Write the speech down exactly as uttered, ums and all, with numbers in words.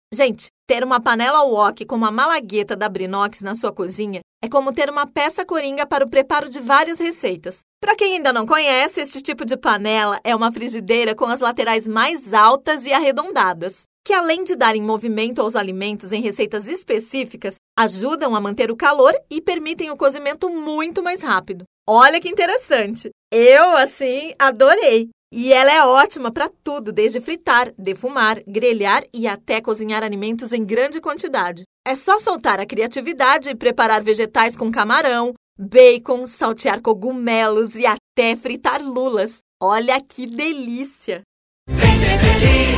Gente, ter uma panela wok como a Malagueta da Brinox na sua cozinha é como ter uma peça coringa para o preparo de várias receitas. Para quem ainda não conhece, este tipo de panela é uma frigideira com as laterais mais altas e arredondadas, que além de darem movimento aos alimentos em receitas específicas, ajudam a manter o calor e permitem o cozimento muito mais rápido. Olha que interessante! Eu, assim, adorei! E ela é ótima para tudo, desde fritar, defumar, grelhar e até cozinhar alimentos em grande quantidade. É só soltar a criatividade e preparar vegetais com camarão, bacon, saltear cogumelos e até fritar lulas. Olha que delícia! Vem ser feliz!